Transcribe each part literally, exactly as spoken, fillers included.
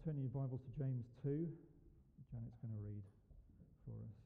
turn your Bibles to James two. Janet's going to read for us.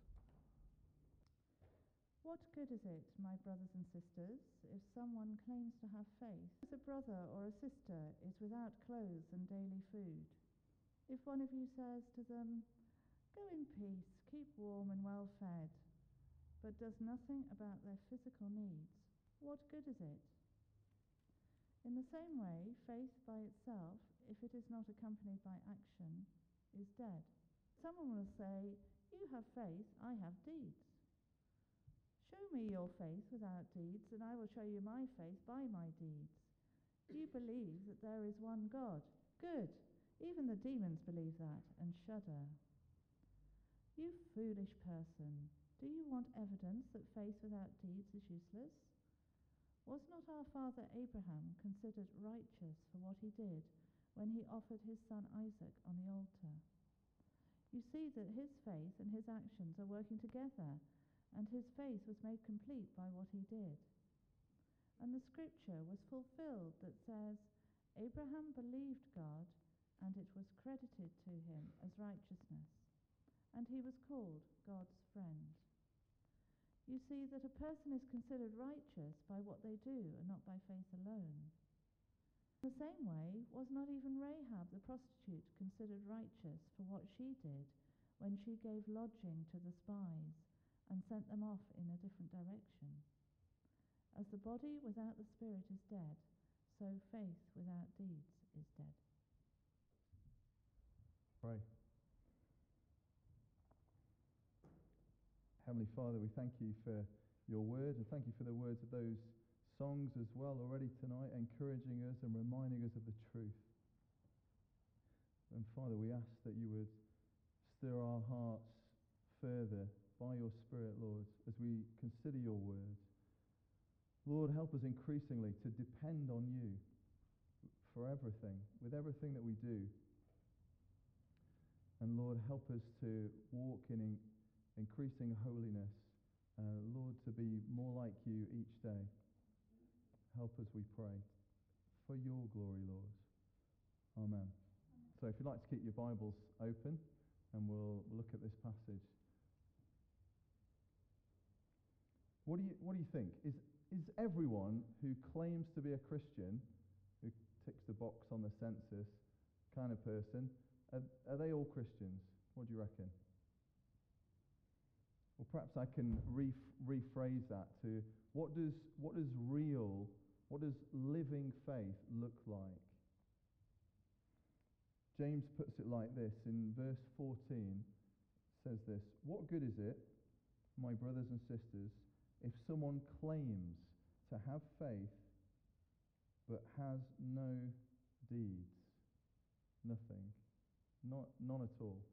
What good is it, my brothers and sisters, if someone claims to have faith, as a brother or a sister is without clothes and daily food? If one of you says to them, "Go in peace, keep warm and well fed," but does nothing about their physical needs, what good is it? In the same way, faith by itself, if it is not accompanied by action, is dead. Someone will say, "You have faith, I have deeds." Show me your faith without deeds, and I will show you my faith by my deeds. You believe that there is one God. Good. Even the demons believe that and shudder. You foolish person, do you want evidence that faith without deeds is useless? Was not our father Abraham considered righteous for what he did when he offered his son Isaac on the altar? You see that his faith and his actions are working together, and his faith was made complete by what he did. And the scripture was fulfilled that says, "Abraham believed God, and it was credited to him as righteousness, and he was called God's friend." You see that a person is considered righteous by what they do and not by faith alone. In the same way, was not even Rahab the prostitute considered righteous for what she did when she gave lodging to the spies and sent them off in a different direction? As the body without the spirit is dead, so faith without deeds is dead. Pray. Heavenly Father, we thank you for your word, and thank you for the words of those songs as well already tonight, encouraging us and reminding us of the truth. And Father, we ask that you would stir our hearts further by your Spirit, Lord, as we consider your word. Lord, help us increasingly to depend on you for everything, with everything that we do. And Lord, help us to walk in, in increasing holiness. Uh, Lord, to be more like you each day. Help us, we pray, for your glory, Lord. Amen. Amen. So if you'd like to keep your Bibles open, and we'll look at this passage. What do you what do you think? Is is everyone who claims to be a Christian, who ticks the box on the census kind of person, are, are they all Christians? What do you reckon? Or perhaps I can re- rephrase that to what does what does real, what does living faith look like? James puts it like this in verse fourteen. Says this: "What good is it, my brothers and sisters, if someone claims to have faith but has no deeds?" Nothing. Not, none at all.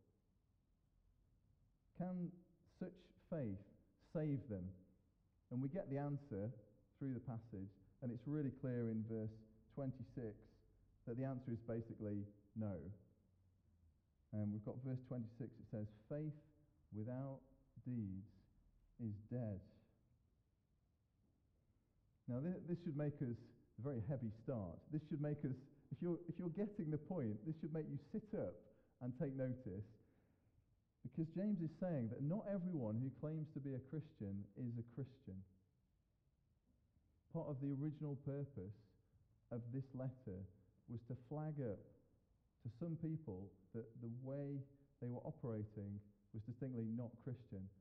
Can such faith save them? And we get the answer through the passage, and it's really clear in verse twenty-six that the answer is basically no. And we've got verse twenty-six, it says, "Faith without deeds is dead." Now this should make us a very heavy start. This should make us, if you're if you're getting the point, this should make you sit up and take notice. Because James is saying that not everyone who claims to be a Christian is a Christian. Part of the original purpose of this letter was to flag up to some people that the way they were operating was distinctly not Christian.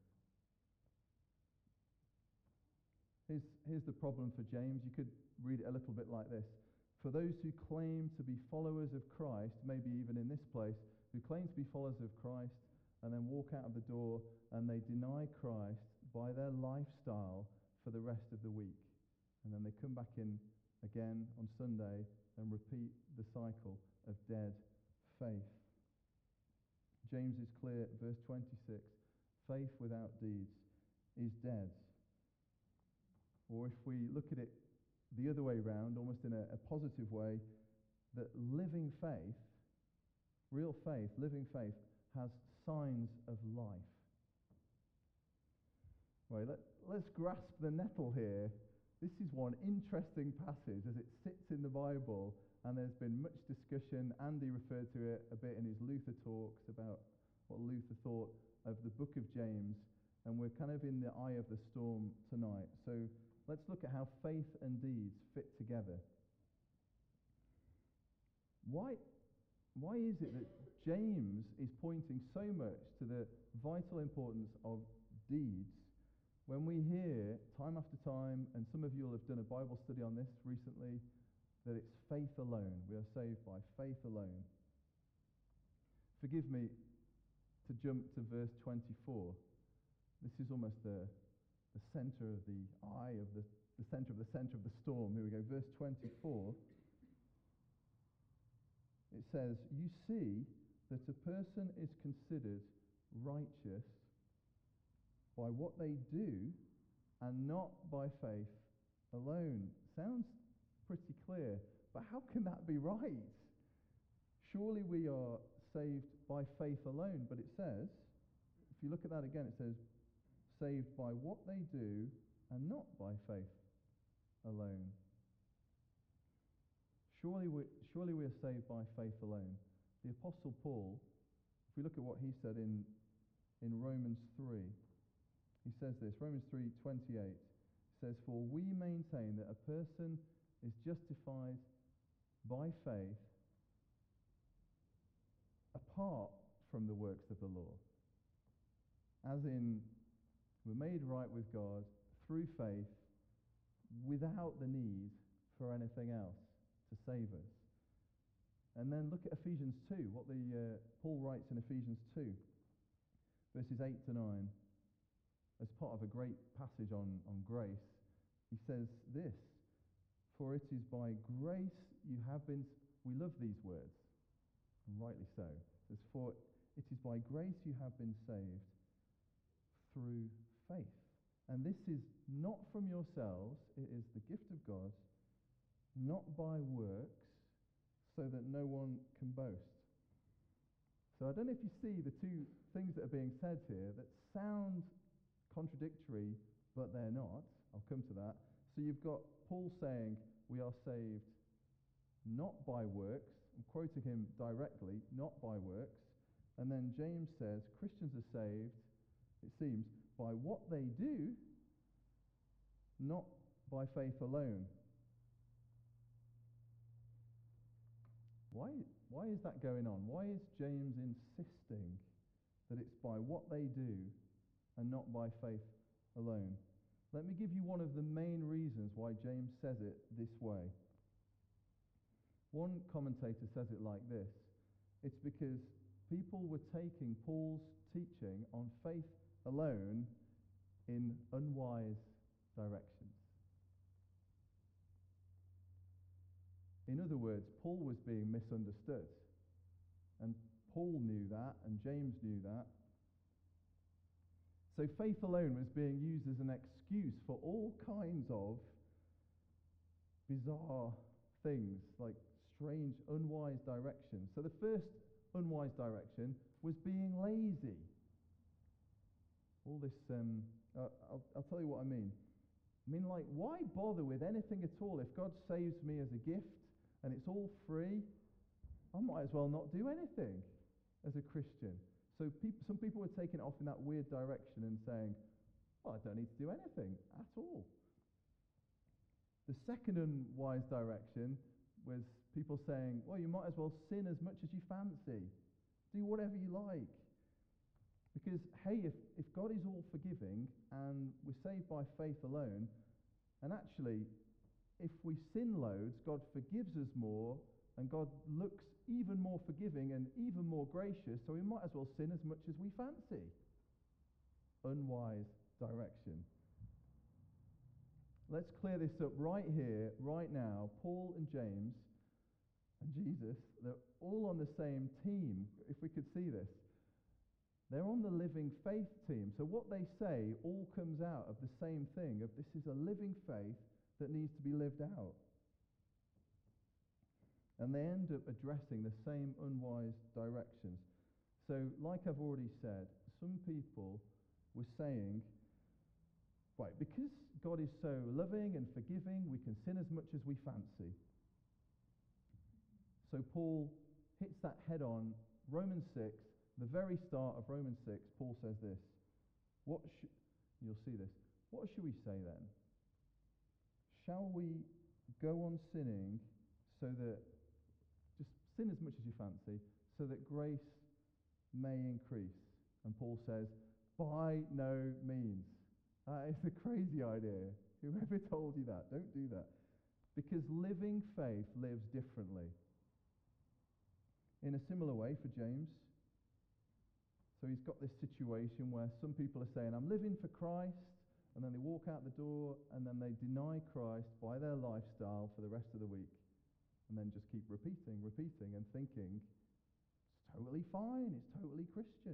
Here's, here's the problem for James. You could read it a little bit like this. For those who claim to be followers of Christ, maybe even in this place, who claim to be followers of Christ and then walk out of the door and they deny Christ by their lifestyle for the rest of the week. And then they come back in again on Sunday and repeat the cycle of dead faith. James is clear, verse twenty-six, faith without deeds is dead. Or if we look at it the other way round, almost in a, a positive way, that living faith, real faith, living faith, has signs of life. Right, let, let's grasp the nettle here. This is one interesting passage as it sits in the Bible and there's been much discussion. Andy referred to it a bit in his Luther talks about what Luther thought of the book of James, and we're kind of in the eye of the storm tonight. So let's look at how faith and deeds fit together. Why, why is it that James is pointing so much to the vital importance of deeds when we hear time after time, and some of you will have done a Bible study on this recently, that it's faith alone. We are saved by faith alone. Forgive me to jump to verse twenty-four. This is almost the, the center of the eye of the, the center of the center of the storm. Here we go. Verse twenty-four. It says, "You see that a person is considered righteous by what they do and not by faith alone." Sounds pretty clear, but how can that be right? Surely we are saved by faith alone, but it says, if you look at that again, it says, saved by what they do and not by faith alone. Surely we, surely we are saved by faith alone. The Apostle Paul, if we look at what he said in, in Romans three, he says this, Romans three twenty-eight says, "For we maintain that a person is justified by faith apart from the works of the law." As in, we're made right with God through faith without the need for anything else to save us. And then look at Ephesians two, what the uh, Paul writes in Ephesians two, verses eight to nine. As part of a great passage on, on grace, he says this, "For it is by grace you have been..." We love these words, and rightly so. It says, "For it is by grace you have been saved through faith. And this is not from yourselves, it is the gift of God, not by works, so that no one can boast." So I don't know if you see the two things that are being said here that sound contradictory, but they're not. I'll come to that. So you've got Paul saying we are saved not by works. I'm quoting him directly, not by works. And then James says Christians are saved, it seems, by what they do, not by faith alone. Why, why is that going on? Why is James insisting that it's by what they do and not by faith alone? Let me give you one of the main reasons why James says it this way. One commentator says it like this: it's because people were taking Paul's teaching on faith alone in unwise directions. In other words, Paul was being misunderstood. And Paul knew that, and James knew that. So faith alone was being used as an excuse for all kinds of bizarre things, like strange, unwise directions. So the first unwise direction was being lazy. All this, um, uh, I'll, I'll tell you what I mean. I mean, like, why bother with anything at all? If God saves me as a gift and it's all free, I might as well not do anything as a Christian. So people, some people were taking it off in that weird direction and saying, well, I don't need to do anything at all. The second unwise direction was people saying, well, you might as well sin as much as you fancy. Do whatever you like. Because, hey, if, if God is all forgiving and we're saved by faith alone, and actually, if we sin loads, God forgives us more, and God looks even more forgiving and even more gracious, so we might as well sin as much as we fancy. Unwise direction. Let's clear this up right here, right now. Paul and James and Jesus, they're all on the same team, if we could see this. They're on the living faith team. So what they say all comes out of the same thing, of this is a living faith that needs to be lived out. And they end up addressing the same unwise directions. So, like I've already said, some people were saying, right, because God is so loving and forgiving, we can sin as much as we fancy. So Paul hits that head on. Romans six, the very start of Romans six, Paul says this. What sh- you'll see this. What should we say then? Shall we go on sinning so that, just sin as much as you fancy, so that grace may increase? And Paul says, by no means. That is a crazy idea. Whoever told you that? Don't do that. Because living faith lives differently. In a similar way for James, so he's got this situation where some people are saying, I'm living for Christ, and then they walk out the door, and then they deny Christ by their lifestyle for the rest of the week, and then just keep repeating, repeating, and thinking, it's totally fine, it's totally Christian.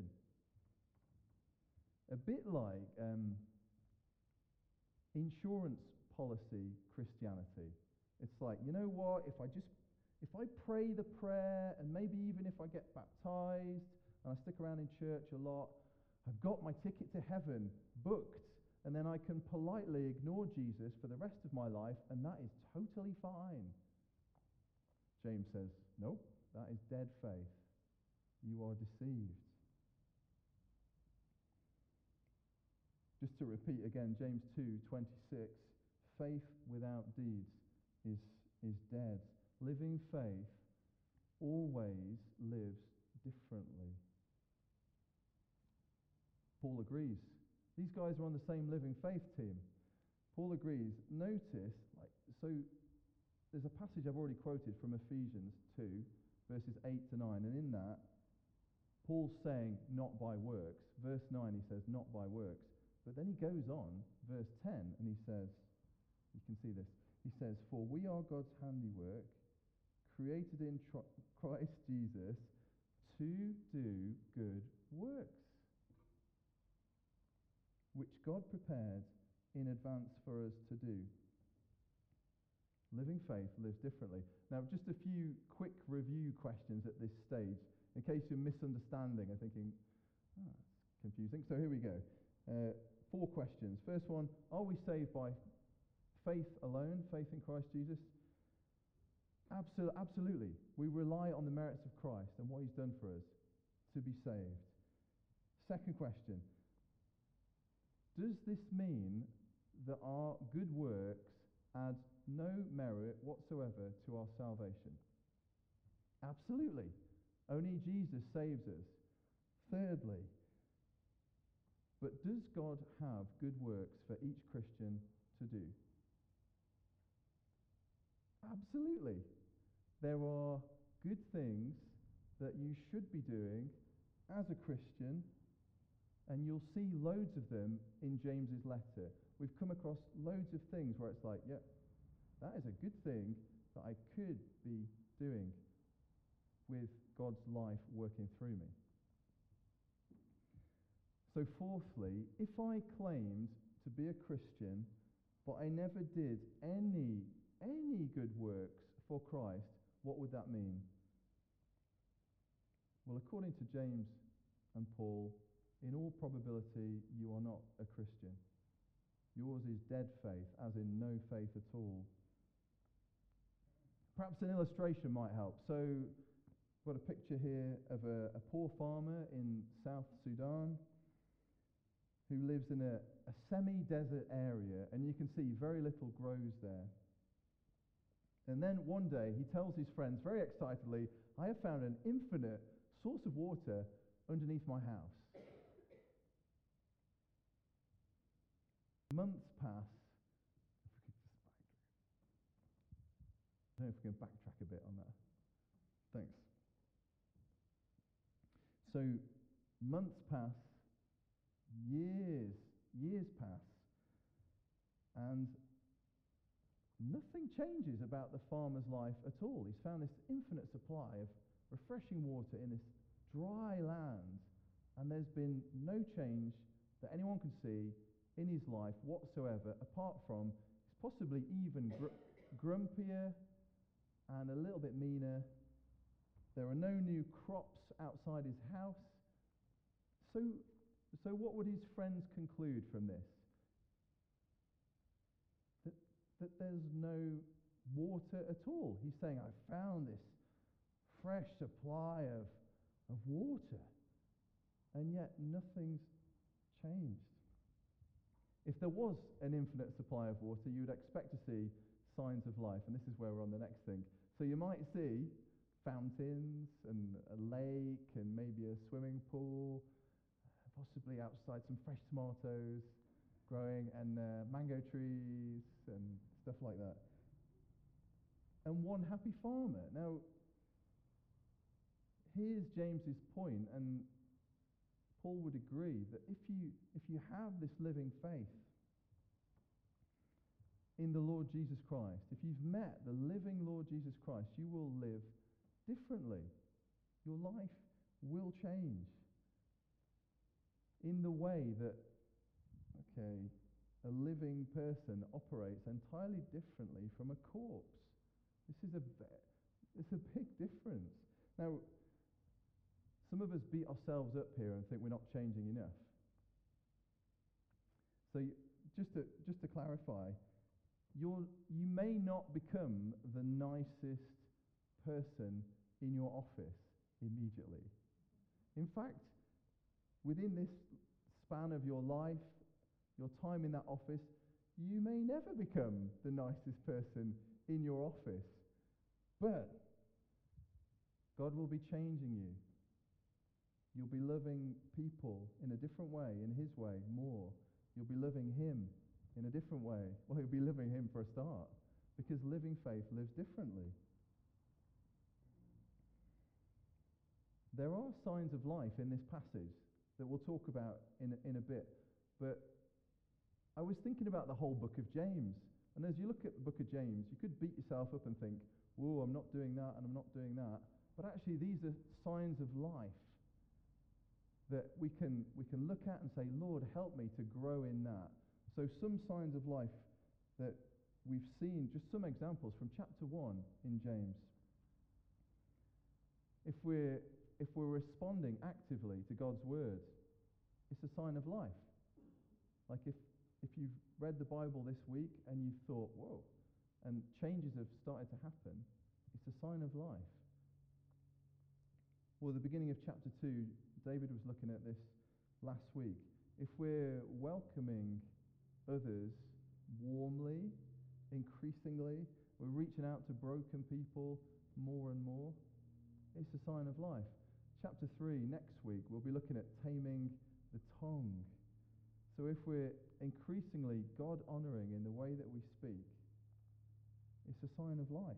A bit like um, insurance policy Christianity. It's like, you know what, if I just If I pray the prayer, and maybe even if I get baptized, and I stick around in church a lot, I've got my ticket to heaven booked, and then I can politely ignore Jesus for the rest of my life, and that is totally fine. James says, nope, that is dead faith. You are deceived. Just to repeat again, James two twenty-six, faith without deeds is, is dead. Living faith always lives differently. Paul agrees. These guys are on the same living faith team. Paul agrees. Notice, like, so there's a passage I've already quoted from Ephesians two, verses eight to nine, and in that, Paul's saying, not by works. Verse nine, he says, not by works. But then he goes on, verse ten, and he says, you can see this, he says, for we are God's handiwork, created in tr- Christ Jesus to do good works, which God prepared in advance for us to do. Living faith lives differently. Now, just a few quick review questions at this stage, in case you're misunderstanding and thinking, oh, that's confusing. So here we go. Uh, four questions. First one, are we saved by faith alone, faith in Christ Jesus? Absol- absolutely. We rely on the merits of Christ and what he's done for us to be saved. Second question, does this mean that our good works add no merit whatsoever to our salvation? Absolutely. Only Jesus saves us. Thirdly, but does God have good works for each Christian to do? Absolutely. There are good things that you should be doing as a Christian, and you'll see loads of them in James's letter. We've come across loads of things where it's like, yeah, that is a good thing that I could be doing with God's life working through me. So fourthly, if I claimed to be a Christian, but I never did any any good works for Christ, what would that mean? Well, according to James and Paul, in all probability, you are not a Christian. Yours is dead faith, as in no faith at all. Perhaps an illustration might help. So, I've got a picture here of a, a poor farmer in South Sudan who lives in a, a semi-desert area, and you can see very little grows there. And then one day he tells his friends very excitedly, I have found an infinite source of water underneath my house. Months pass. I don't know if we can backtrack a bit on that. Thanks. So months pass, years, years pass, and nothing changes about the farmer's life at all. He's found this infinite supply of refreshing water in this dry land, and there's been no change that anyone can see in his life whatsoever, apart from he's possibly even gr- grumpier and a little bit meaner. There are no new crops outside his house. So, so what would his friends conclude from this? That, that there's no water at all. He's saying, I found this fresh supply of, of water, and yet nothing's changed. If there was an infinite supply of water, you would expect to see signs of life, and this is where we're on the next thing. So you might see fountains and a lake and maybe a swimming pool, possibly outside some fresh tomatoes growing, and uh, mango trees and stuff like that. And one happy farmer. Now, here's James's point, and Paul would agree that if you if you have this living faith in the Lord Jesus Christ, if you've met the living Lord Jesus Christ, you will live differently. Your life will change in the way that, okay, a living person operates entirely differently from a corpse. This is a it's a big difference. Now, some of us beat ourselves up here and think we're not changing enough. So you, just to just to clarify, you're, you may not become the nicest person in your office immediately. In fact, within this span of your life, your time in that office, you may never become the nicest person in your office. But God will be changing you. You'll be loving people in a different way, in His way, more. You'll be loving Him in a different way. Well, you'll be loving Him for a start, because living faith lives differently. There are signs of life in this passage that we'll talk about in, in a bit, but I was thinking about the whole book of James, and as you look at the book of James, you could beat yourself up and think, whoa, I'm not doing that, and I'm not doing that, but actually these are signs of life that we can we can look at and say, Lord, help me to grow in that. So some signs of life that we've seen, just some examples from chapter one in James. If we're if we're responding actively to God's word, it's a sign of life. Like if if you've read the Bible this week and you've thought, whoa, and changes have started to happen, it's a sign of life. Well, at the beginning of chapter two, David was looking at this last week. If we're welcoming others warmly, increasingly, we're reaching out to broken people more and more, it's a sign of life. Chapter three, next week, we'll be looking at taming the tongue. So if we're increasingly God-honoring in the way that we speak, it's a sign of life.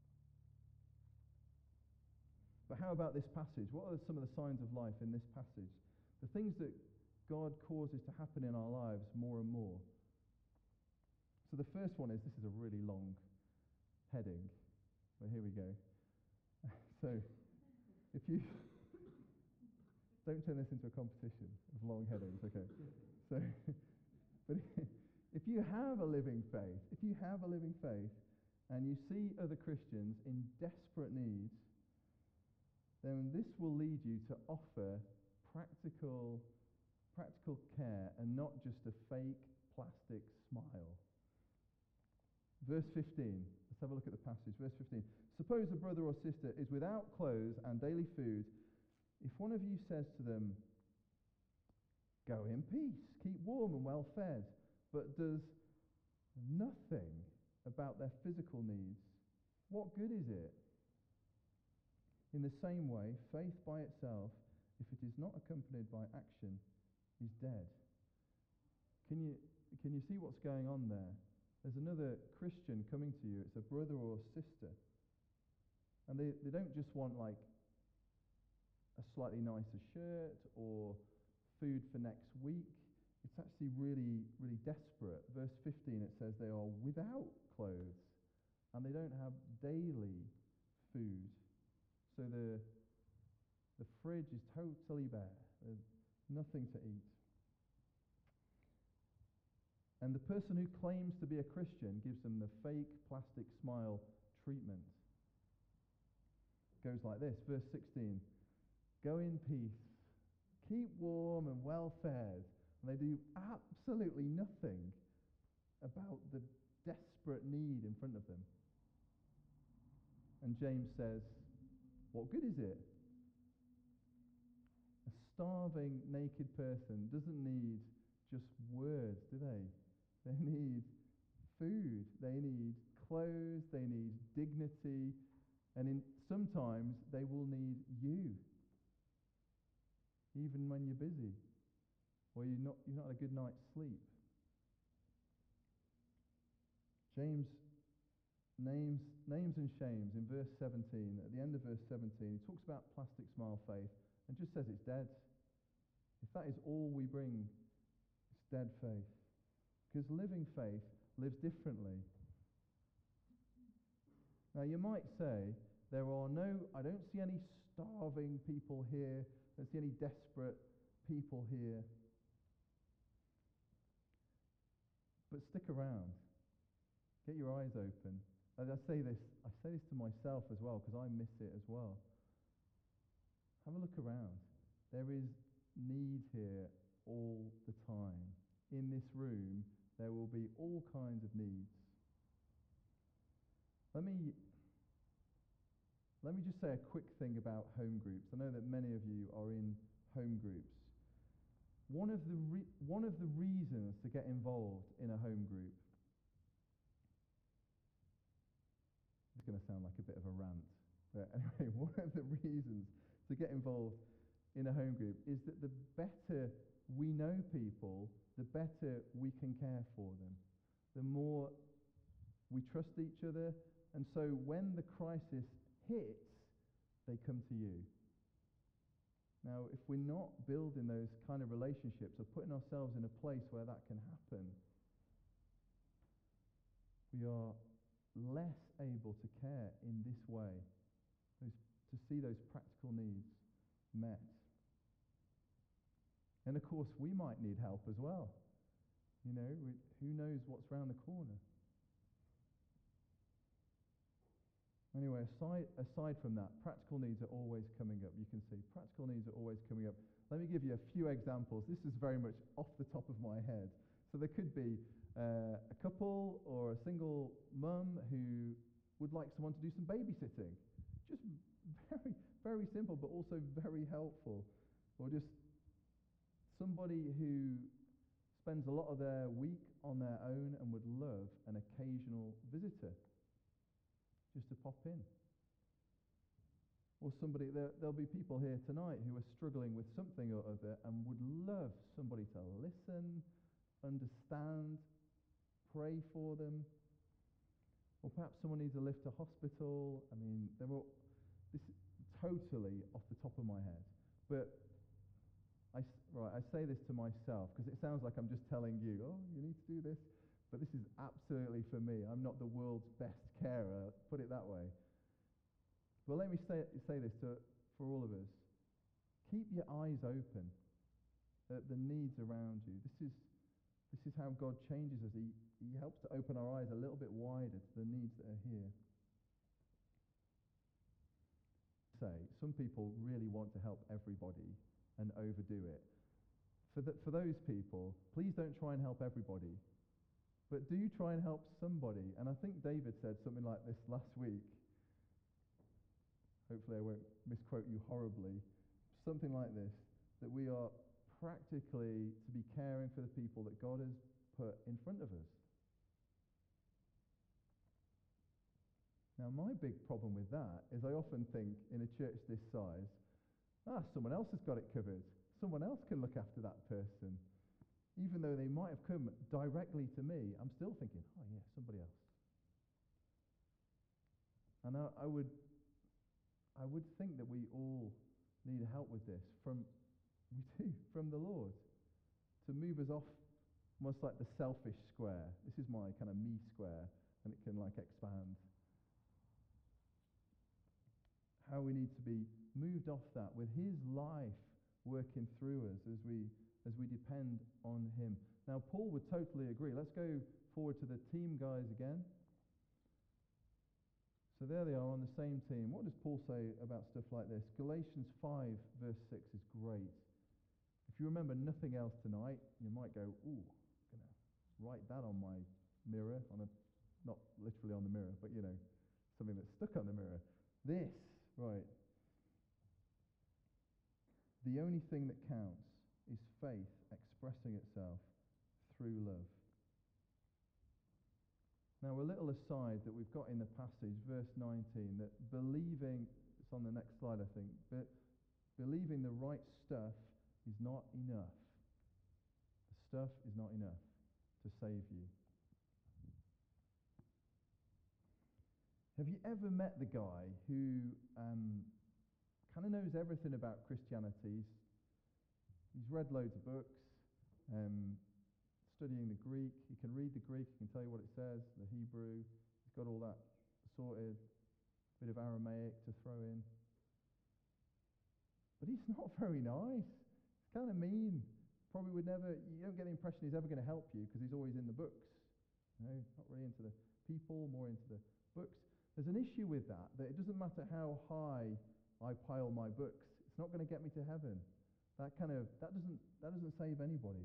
But how about this passage? What are some of the signs of life in this passage? The things that God causes to happen in our lives more and more. So the first one is, this is a really long heading. Well, here we go. So, if you... Don't turn this into a competition of long headings, okay? So, but if you have a living faith, if you have a living faith, and you see other Christians in desperate needs, then this will lead you to offer practical, practical care and not just a fake plastic smile. Verse fifteen, let's have a look at the passage. Verse fifteen, suppose a brother or sister is without clothes and daily food. If one of you says to them, go in peace, keep warm and well fed, but does nothing about their physical needs, what good is it? In the same way, faith by itself, if it is not accompanied by action, is dead. Can you can you see what's going on there? There's another Christian coming to you. It's a brother or a sister. And they, they don't just want like a slightly nicer shirt or food for next week. It's actually really, really desperate. Verse fifteen, it says they are without clothes and they don't have daily food. So the the fridge is totally bare. There's nothing to eat. And the person who claims to be a Christian gives them the fake plastic smile treatment. It goes like this, verse sixteen. Go in peace, keep warm and well fed. And they do absolutely nothing about the desperate need in front of them. And James says, what good is it? A starving, naked person doesn't need just words, do they? They need food, they need clothes, they need dignity, and in, sometimes they will need you, even when you're busy, or you're not, you've not had a good night's sleep. James names, names and shames in verse seventeen, at the end of verse seventeen, he talks about plastic smile faith and just says it's dead. If that is all we bring, it's dead faith. Because living faith lives differently. Now you might say, there are no, I don't see any starving people here, I don't see any desperate people here. But stick around. Get your eyes open. And I say this, I say this to myself as well, because I miss it as well. Have a look around. There is need here all the time. In this room, there will be all kinds of needs. Let me, let me just say a quick thing about home groups. I know that many of you are in home groups. One of the re- one of the reasons to get involved in a home group, it's going to sound like a bit of a rant, but anyway, one of the reasons to get involved in a home group is that the better we know people, the better we can care for them. The more we trust each other, and so when the crisis hits, they come to you. Now, if we're not building those kind of relationships or putting ourselves in a place where that can happen, we are less able to care in this way, those, to see those practical needs met. And of course, we might need help as well. You know, we, who knows what's around the corner? Anyway, aside, aside from that, practical needs are always coming up. You can see practical needs are always coming up. Let me give you a few examples. This is very much off the top of my head. So there could be uh, a couple or a single mum who would like someone to do some babysitting. Just very, very simple, but also very helpful. Or just somebody who spends a lot of their week on their own and would love an occasional visitor just to pop in. Or somebody, there, there'll be people here tonight who are struggling with something or other and would love somebody to listen, understand, pray for them. Or perhaps someone needs a lift to hospital. I mean, they're all, this is totally off the top of my head. But I, right, I say this to myself because it sounds like I'm just telling you, oh, you need to do this. But this is absolutely for me. I'm not the world's best carer, put it that way. But let me say, say this to, for all of us. Keep your eyes open at the needs around you. This is, this is how God changes us. He, he helps to open our eyes a little bit wider to the needs that are here. Say, some people really want to help everybody and overdo it. For, the, for those people, please don't try and help everybody. But do try and help somebody. And I think David said something like this last week. Hopefully I won't misquote you horribly. Something like this, that we are practically to be caring for the people that God has put in front of us. Now my big problem with that is I often think in a church this size, ah, someone else has got it covered. Someone else can look after that person. Even though they might have come directly to me, I'm still thinking, oh yeah, somebody else. And I, I would I would think that we all need help with this from, we do, from the Lord. To move us off almost like the selfish square. This is my kind of me square, and it can like expand. How we need to be moved off that with His life working through us as we as we depend on Him. Now, Paul would totally agree. Let's go forward to the team guys again. So there they are on the same team. What does Paul say about stuff like this? Galatians five, verse six is great. If you remember nothing else tonight, you might go, ooh, I'm going to write that on my mirror, on a, not literally on the mirror, but, you know, something that's stuck on the mirror. This, right. The only thing that counts is faith expressing itself through love. Now, a little aside that we've got in the passage, verse nineteen, that believing, it's on the next slide, I think, but believing the right stuff is not enough. The stuff is not enough to save you. Have you ever met the guy who um, kind of knows everything about Christianity? He's, he's read loads of books, um, studying the Greek. He can read the Greek, he can tell you what it says, the Hebrew. He's got all that sorted, bit of Aramaic to throw in. But he's not very nice. He's kind of mean. Probably would never, you don't get the impression he's ever going to help you because he's always in the books. You know, not really into the people, more into the books. There's an issue with that, that it doesn't matter how high I pile my books, it's not going to get me to heaven. That kind of, that doesn't, that doesn't save anybody.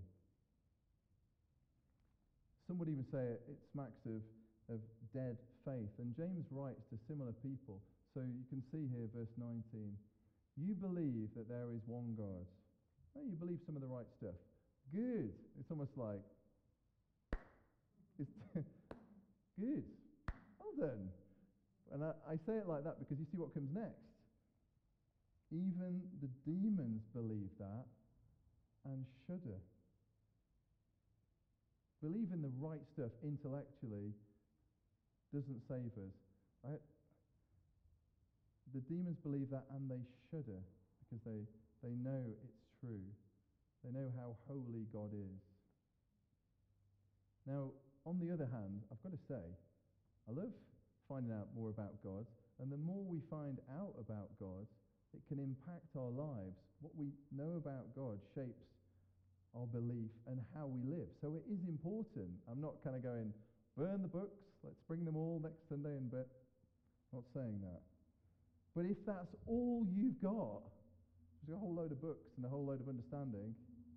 Some would even say it, it smacks of, of dead faith. And James writes to similar people. So you can see here, verse nineteen, you believe that there is one God. Oh, you believe some of the right stuff. Good. It's almost like, it's good. Well done. And I, I say it like that because you see what comes next. Even the demons believe that and shudder. Believing the right stuff intellectually doesn't save us. I, the demons believe that and they shudder because they, they know it's true. They know how holy God is. Now, on the other hand, I've got to say, I love finding out more about God, and the more we find out about God, it can impact our lives. What we know about God shapes our belief and how we live. So it is important. I'm not kind of going, burn the books, let's bring them all next Sunday and bit. I'm not saying that. But if that's all you've got, there's a whole load of books and a whole load of understanding,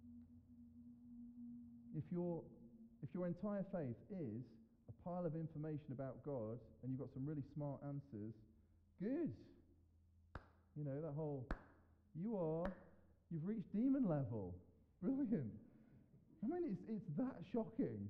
if your if your entire faith is a pile of information about God and you've got some really smart answers, good. You know, that whole, you are, you've reached demon level. Brilliant. I mean, it's it's that shocking.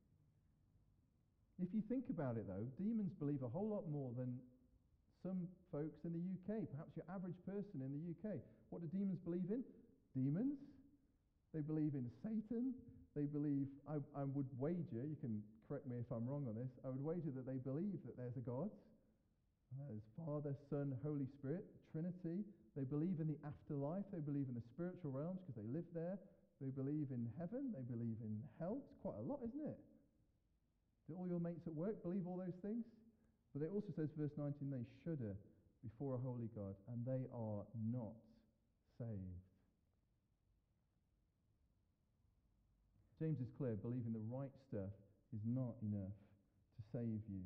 If you think about it, though, demons believe a whole lot more than some folks in the U K, perhaps your average person in the U K. What do demons believe in? Demons. They believe in Satan. They believe, I, I would wager, you can correct me if I'm wrong on this, I would wager that they believe that there's a God. There's Father, Son, Holy Spirit, Trinity. They believe in the afterlife. They believe in the spiritual realms because they live there. They believe in heaven. They believe in hell. It's quite a lot, isn't it? Do all your mates at work believe all those things? But it also says, verse nineteen, they shudder before a holy God, and they are not saved. James is clear, believing the right stuff is not enough to save you.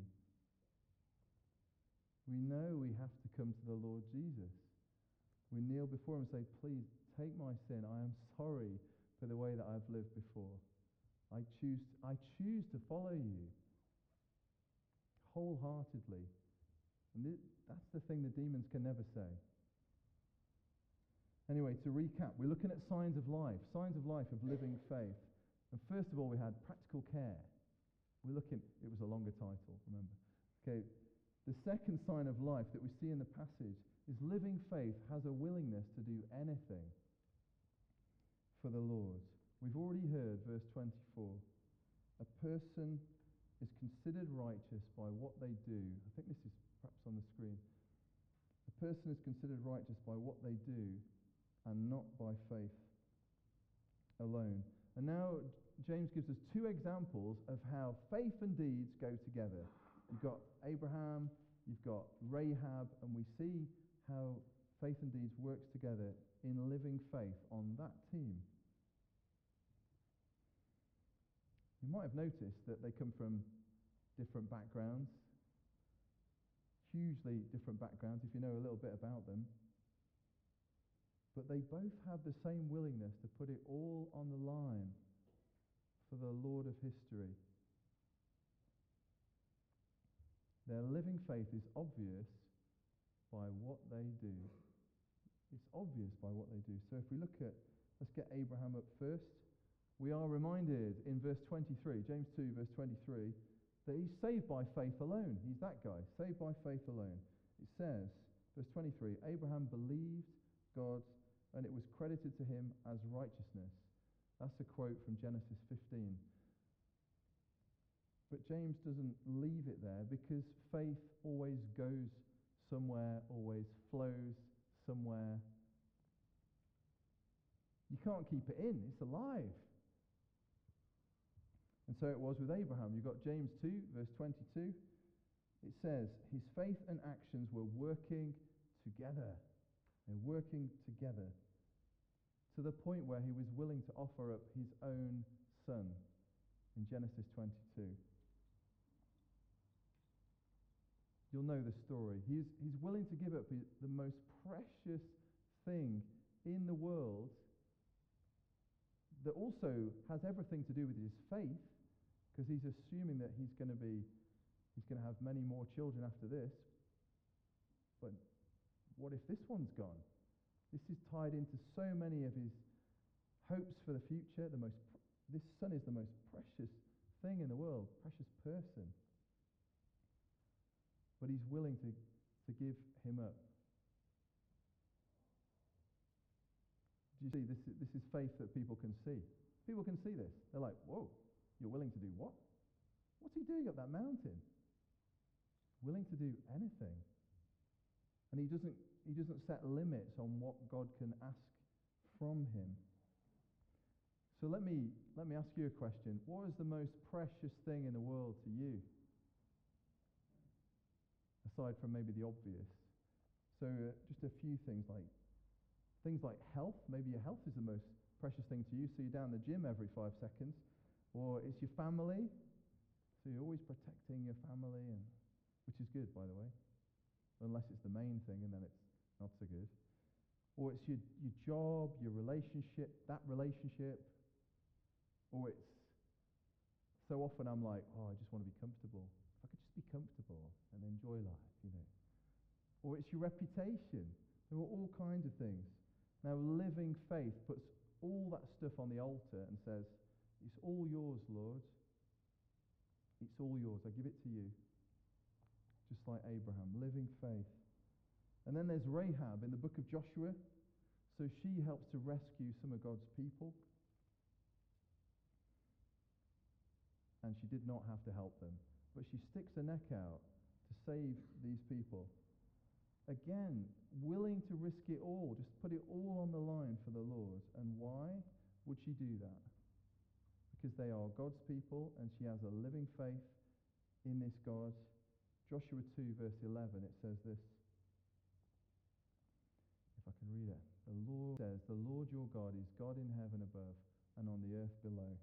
We know we have to come to the Lord Jesus. We kneel before him and say, please take my sin. I am sorry for the way that I've lived before. I choose, I choose to follow you wholeheartedly. And th- that's the thing the demons can never say. Anyway, to recap, we're looking at signs of life, signs of life of living faith. And first of all, we had practical care. We're looking, it was a longer title, remember. Okay, the second sign of life that we see in the passage is living faith has a willingness to do anything for the Lord. We've already heard verse twenty-four. A person is considered righteous by what they do. I think this is perhaps on the screen. A person is considered righteous by what they do and not by faith alone. And now James gives us two examples of how faith and deeds go together. You've got Abraham, you've got Rahab, and we see how faith and deeds works together in living faith on that team. You might have noticed that they come from different backgrounds, hugely different backgrounds if you know a little bit about them. But they both have the same willingness to put it all on the line for the Lord of history. Their living faith is obvious by what they do. It's obvious by what they do. So if we look at, let's get Abraham up first. We are reminded in verse twenty-three, James two, verse twenty-three, that he's saved by faith alone. He's that guy, saved by faith alone. It says, verse twenty-three, Abraham believed God, and it was credited to him as righteousness. That's a quote from Genesis fifteen. But James doesn't leave it there, because faith always goes somewhere, always flows somewhere. You can't keep it in. It's alive. And so it was with Abraham. You've got James two, verse twenty-two. It says, his faith and actions were working together. They're working together to the point where he was willing to offer up his own son in Genesis twenty-two. You'll know the story. He's, he's willing to give up his, the most precious thing in the world that also has everything to do with his faith, because he's assuming that he's going to be, he's going to have many more children after this. But what if this one's gone? This is tied into so many of his hopes for the future. The most, this son is the most precious thing in the world, precious person. But he's willing to, to give him up. Do you see, this is, this is faith that people can see. People can see this. They're like, whoa, you're willing to do what? What's he doing up that mountain? Willing to do anything. And he doesn't, he doesn't set limits on what God can ask from him. So let me, let me ask you a question. What is the most precious thing in the world to you? Aside from maybe the obvious. So uh, just a few things like things like health. Maybe your health is the most precious thing to you. So you're down the gym every five seconds. Or it's your family. So you're always protecting your family, and which is good, by the way. Unless it's the main thing, and then it's not so good. Or it's your, your job, your relationship, that relationship. Or it's, so often I'm like, oh, I just want to be comfortable. If I could just be comfortable and enjoy life, you know. Or it's your reputation. There are all kinds of things. Now, living faith puts all that stuff on the altar and says, it's all yours, Lord. It's all yours. I give it to you. Just like Abraham, living faith. And then there's Rahab in the book of Joshua. So she helps to rescue some of God's people. And she did not have to help them. But she sticks her neck out to save these people. Again, willing to risk it all, just put it all on the line for the Lord. And why would she do that? Because they are God's people, and she has a living faith in this God. Joshua two, verse eleven, it says this. If I can read it. The Lord says, the Lord your God is God in heaven above and on the earth below.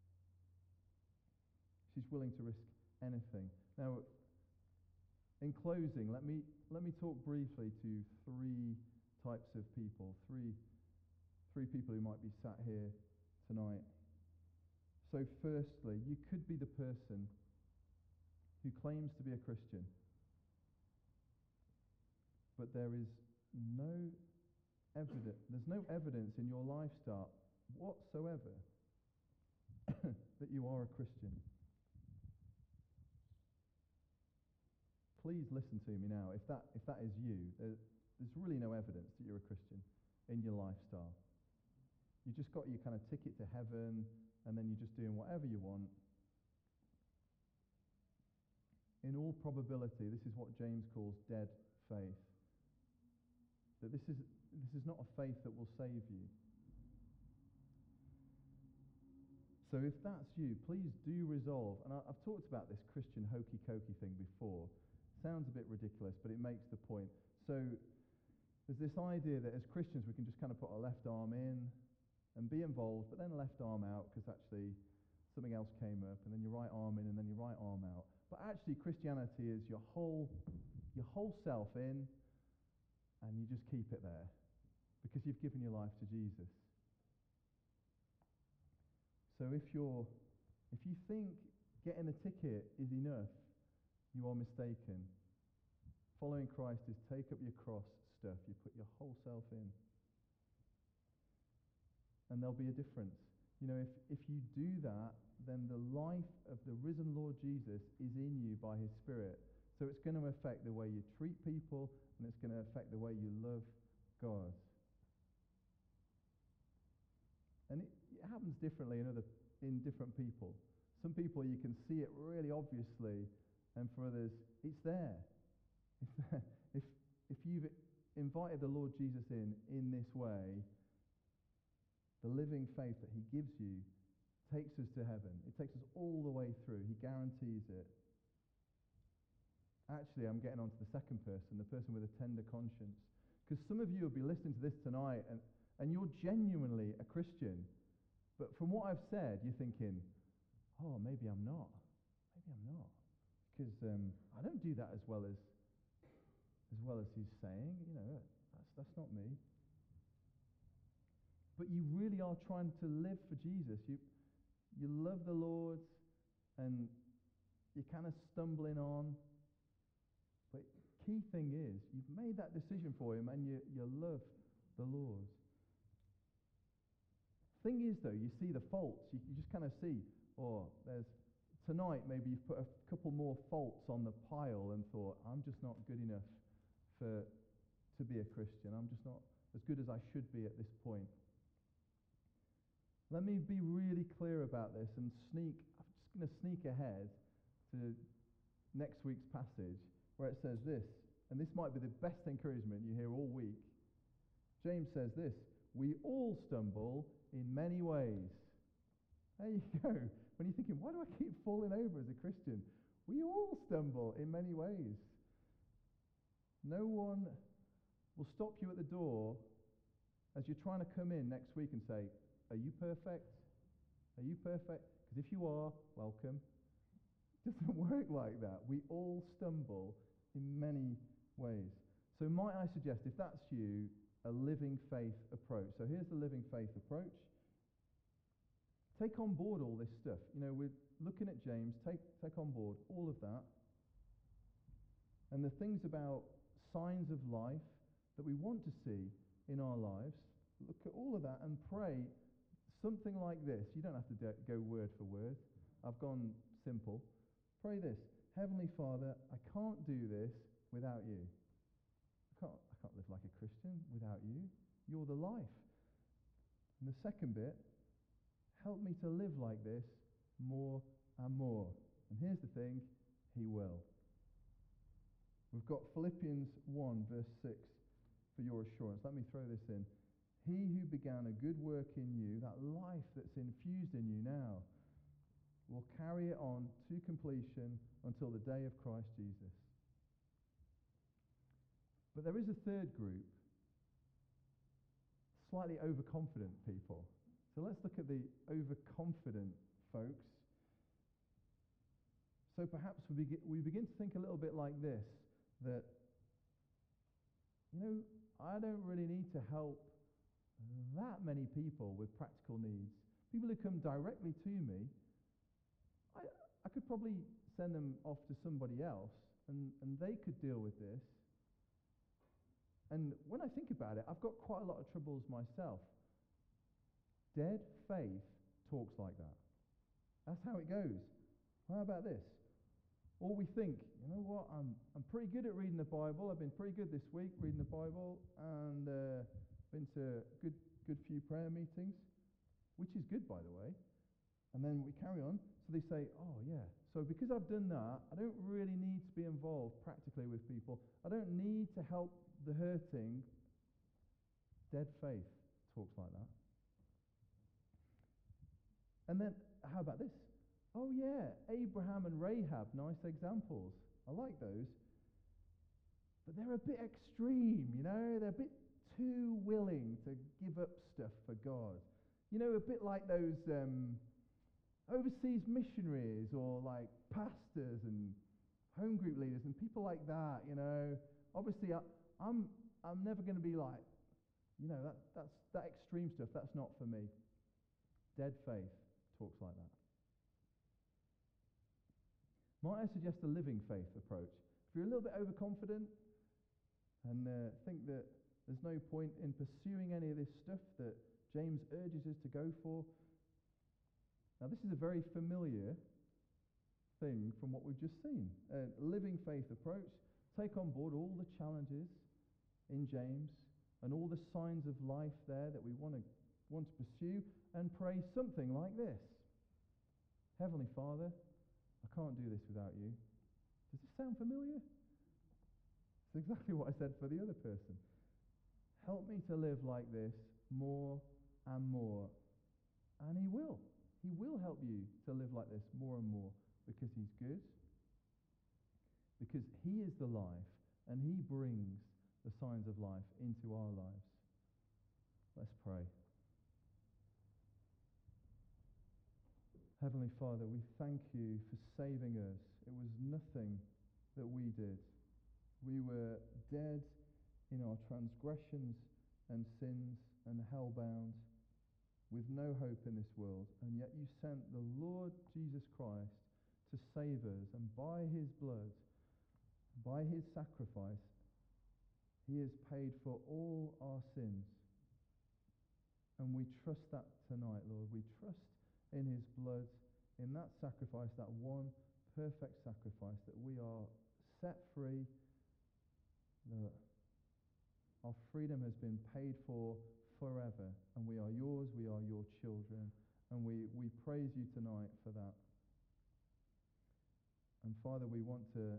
She's willing to risk anything. Now, in closing, let me let me talk briefly to three types of people, three three people who might be sat here tonight. So firstly, you could be the person who claims to be a Christian, but there is no evidence, there's no evidence in your lifestyle whatsoever that you are a Christian. Please listen to me now. If that if that is you, there, there's really no evidence that you're a Christian in your lifestyle. You just got your kind of ticket to heaven, and then you're just doing whatever you want. In all probability, this is what James calls dead faith. That this is this is not a faith that will save you. So if that's you, please do resolve. And I, I've talked about this Christian hokey-cokey thing before. Sounds a bit ridiculous, but it makes the point. So there's this idea that as Christians we can just kind of put our left arm in and be involved, but then left arm out because actually something else came up, and then your right arm in and then your right arm out. But actually Christianity is your whole your whole self in, and you just keep it there because you've given your life to Jesus. So if you're if you think getting a ticket is enough, you are mistaken. Following Christ is take up your cross, stuff. You put your whole self in. And there'll be a difference. You know, if, if you do that, then the life of the risen Lord Jesus is in you by his Spirit. So it's going to affect the way you treat people, and it's going to affect the way you love God. And it, it happens differently in other in different people. Some people you can see it really obviously, and for others it's there. It's there. If if you've invited the Lord Jesus in in this way, the living faith that he gives you takes us to heaven. It takes us all the way through. He guarantees it. Actually, I'm getting on to the second person, the person with a tender conscience. Because some of you will be listening to this tonight, and, and you're genuinely a Christian. But from what I've said, you're thinking, oh, maybe I'm not. Maybe I'm not. Because um, I don't do that as well as as well as he's saying. You know, that's that's not me. But you really are trying to live for Jesus. You you love the Lord, and you're kind of stumbling on. But key thing is, you've made that decision for him, and you, you love the Lord. Thing is, though, you see the faults. You, you just kind of see, oh, there's tonight maybe you've put a couple more faults on the pile and thought, I'm just not good enough for to be a Christian. I'm just not as good as I should be at this point. Let me be really clear about this and sneak, I'm just going to sneak ahead to next week's passage where it says this, and this might be the best encouragement you hear all week. James says this, we all stumble in many ways. There you go. When you're thinking, why do I keep falling over as a Christian? We all stumble in many ways. No one will stop you at the door as you're trying to come in next week and say, are you perfect? Are you perfect? Because if you are, welcome. It doesn't work like that. We all stumble in many ways. So might I suggest, if that's you, a living faith approach. So here's the living faith approach. Take on board all this stuff. You know, we're looking at James. Take, take on board all of that. And the things about signs of life that we want to see in our lives, look at all of that and pray something like this. You don't have to de- go word for word. I've gone simple. Pray this. Heavenly Father, I can't do this without you. I can't, I can't live like a Christian without you. You're the life. And the second bit, help me to live like this more and more. And here's the thing, he will. We've got Philippians one, verse six, for your assurance. Let me throw this in. He who began a good work in you, that life that's infused in you now, will carry it on to completion until the day of Christ Jesus. But there is a third group, slightly overconfident people. So let's look at the overconfident folks. So perhaps we begin, we begin to think a little bit like this, that, you know, I don't really need to help that many people with practical needs. People who come directly to me, I, I could probably send them off to somebody else, and, and they could deal with this. And when I think about it, I've got quite a lot of troubles myself. Dead faith talks like that. That's how it goes. How about this? Or we think, you know what, I'm I'm pretty good at reading the Bible. I've been pretty good this week reading the Bible, and uh, been to a good, good few prayer meetings, which is good, by the way. And then we carry on. So they say, oh, yeah. So because I've done that, I don't really need to be involved practically with people. I don't need to help the hurting. Dead faith talks like that. And then, how about this? Oh, yeah, Abraham and Rahab, nice examples. I like those. But they're a bit extreme, you know? They're a bit too willing to give up stuff for God. You know, a bit like those um, overseas missionaries or like pastors and home group leaders and people like that, you know. Obviously, I, I'm I'm never going to be like, you know, that that's that extreme stuff. That's not for me. Dead faith talks like that. Might I suggest a living faith approach? If you're a little bit overconfident, and uh, think that there's no point in pursuing any of this stuff that James urges us to go for. Now, this is a very familiar thing from what we've just seen. A living faith approach. Take on board all the challenges in James and all the signs of life there that we want to want to pursue, and pray something like this. Heavenly Father, I can't do this without you. Does this sound familiar? It's exactly what I said for the other person. Help me to live like this more and more. And he will. He will help you to live like this more and more, because he's good, because he is the life, and he brings the signs of life into our lives. Let's pray. Heavenly Father, we thank you for saving us. It was nothing that we did. We were dead in our transgressions and sins and hell-bound, with no hope in this world. And yet you sent the Lord Jesus Christ to save us. And by his blood, by his sacrifice, he has paid for all our sins. And we trust that tonight, Lord. We trust in his blood, in that sacrifice, that one perfect sacrifice, that we are set free, that our freedom has been paid for forever, and we are yours, we are your children, and we, we praise you tonight for that. And Father, we want to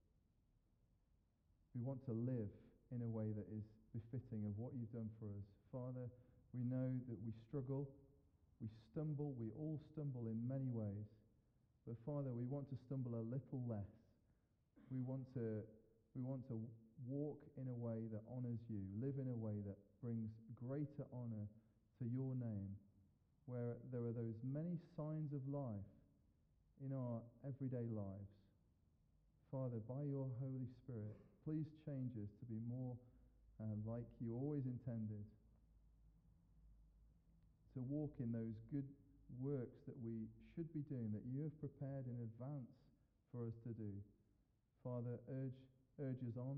we want to live in a way that is befitting of what you've done for us. Father, we know that we struggle, we stumble, we all stumble in many ways. But Father, we want to stumble a little less. We want to we want to walk in a way that honors you, live in a way that brings greater honor to your name, where there are those many signs of life in our everyday lives. Father, by your Holy Spirit, please change us to be more uh, like you always intended, to walk in those good works that we should be doing, that you have prepared in advance for us to do. Father, urge, urge us on.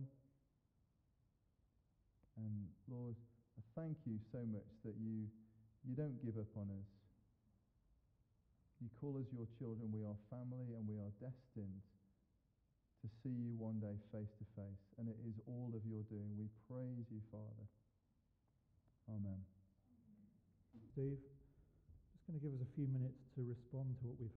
And Lord, I thank you so much that you, you don't give up on us. You call us your children. We are family, and we are destined to see you one day face to face. And it is all of your doing. We praise you, Father. Amen. Steve, just going to give us a few minutes to respond to what we've